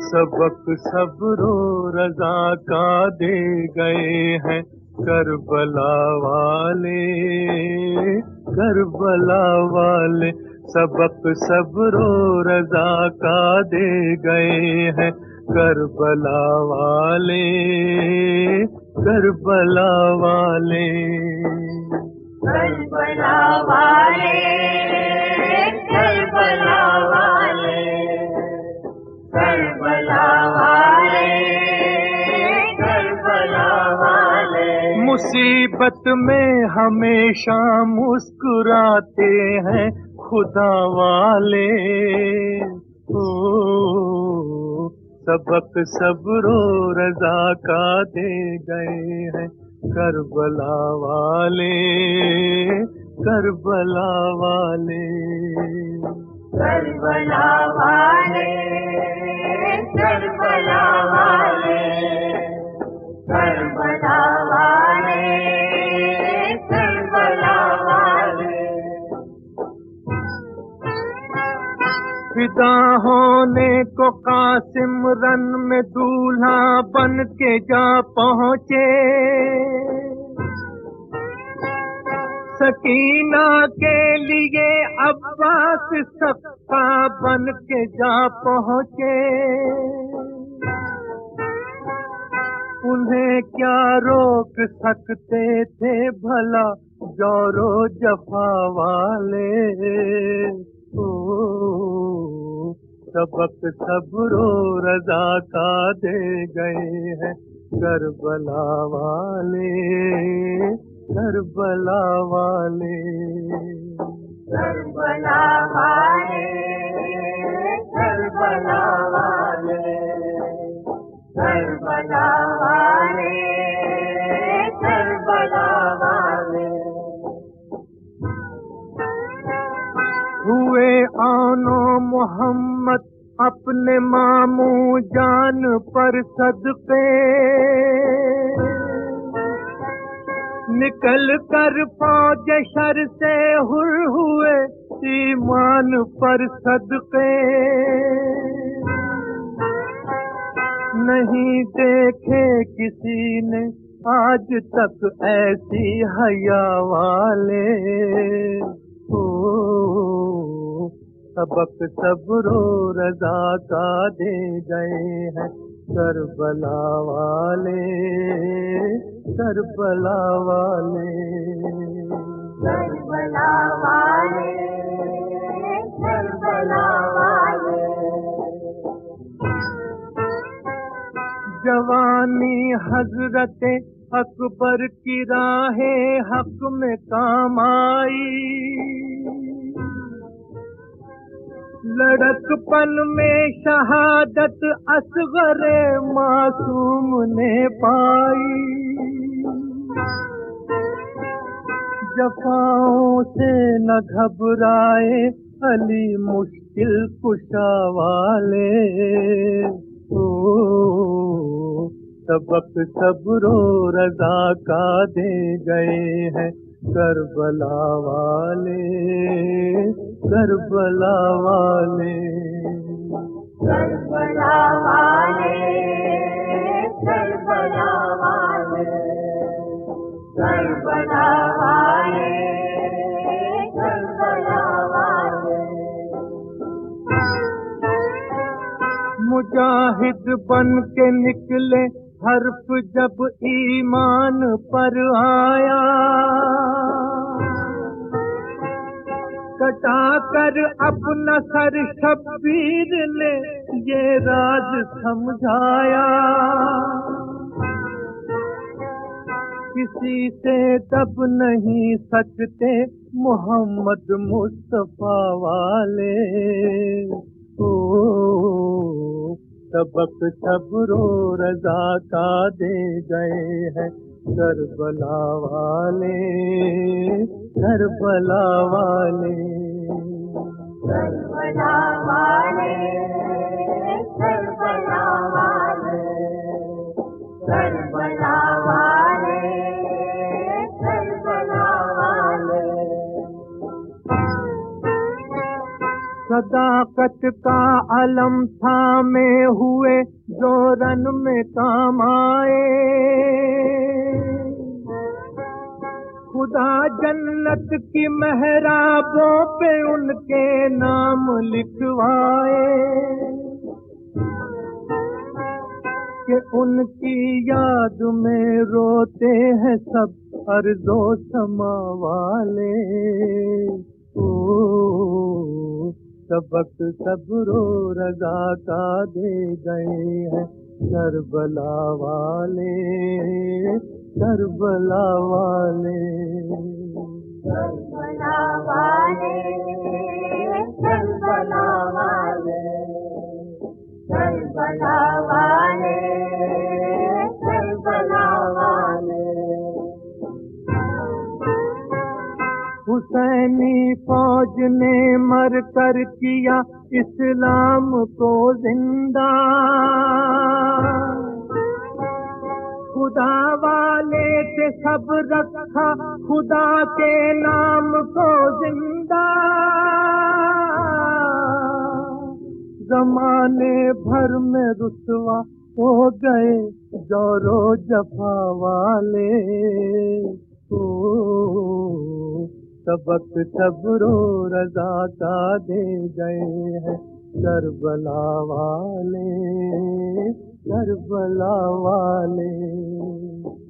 सबक सब्रो रजा का दे गए हैं करबला वाले, करबला वाले। सबक सब्रो रजा का दे गए हैं करबला वाले, करबला वाले। करबला वाले, करबला वाले, करबला वाले, करबला वाले। मुसीबत में हमेशा मुस्कुराते हैं खुदा वाले। ओ सबक सब्रो रजा का दे गए हैं करबला वाले, करबला वाले। करबला वाले, करबला वाले, करबला वाले, करबला वाले। फिदा होने को कासिम रन में दूल्हा बन के जा पहुँचे। सकीना के लिए अब्बास सक्का बन के जा पहुँचे। उन्हें क्या रोक सकते थे भला जोरो जफा वाले। ओ सबक सब्रो रजा का दे गए हैं करबला वाले, करबला वाले। करबला वाले, करबला वाले, करबला वाले, करबला वाले। हुए आनो मोहम्मद अपने मामू जान पर सदके। निकल कर फौज शर से हुर हुए ईमान पर सदके। नहीं देखे किसी ने आज तक ऐसी हया वाले। ओ सबक सब्रो रजा का दे गए हैं करबला वाले, करबला वाले। करबला वाले, करबला वाले। जवानी हजरते अकबर की राहे हक में काम आई। लड़कपन में शहादत असगरे मासूम ने पाई। जफाओं से न घबराए अली मुश्किल कुशा वाले। ओ सबक सब्रो रजा का दे गए हैं करबला वाले, करबला वाले। करबला वाले, करबला वाले, करबला वाले, करबला वाले। मुजाहिद बन के निकले हर्फ जब ईमान पर आया। कटा कर अपना सर शब्बीर ने ये राज समझाया। किसी से दब नहीं सकते मोहम्मद मुस्तफा वाले। ओ सबक सब्रो रजा का दे गए हैं करबला वाले, करबला वाले। करबला वाले, करबला वाले, करबला वाले, करबला वाले। सदाकत का अलम थामे हुए जो रन में काम आए। खुदा जन्नत की मेहराबों पे उनके नाम लिखवाए कि उनकी याद में रोते हैं सब अर्ज़ो समा वाले। ओ सबक सब्रो रज़ा का दे गए हैं करबला वाले, करबला वाले, करबला वाले, करबला वाले, करबला वाले, करबला वाले। हुसैनी फौज ने मर कर किया इस्लाम को जिंदा। खुदा वाले से सब रखा खुदा के नाम को जिंदा। ज़माने भर में रुसवा हो गए जोरो जफा वाले। ओ सबक सब्रो रज़ा का दे गए हैं करबला वाले, करबला वाले।